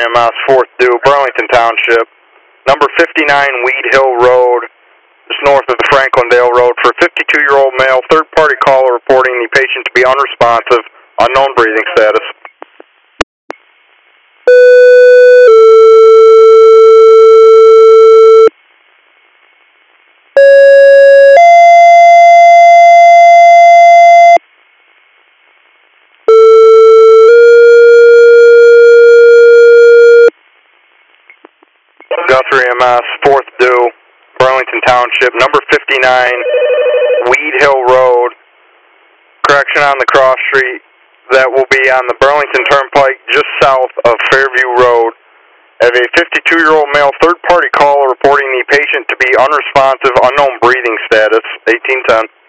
MS, 4th due, Burlington Township, number 59 Weed Hill Road, just north of the Franklandale Road, for a 52-year-old male, third-party caller reporting the patient to be unresponsive, unknown breathing status. Guthrie MS, 4th due, Burlington Township, number 59 Weed Hill Road, correction on the cross street that will be on the Burlington Turnpike just south of Fairview Road. Have a 52-year-old male third-party caller reporting the patient to be unresponsive, unknown breathing status, 1810.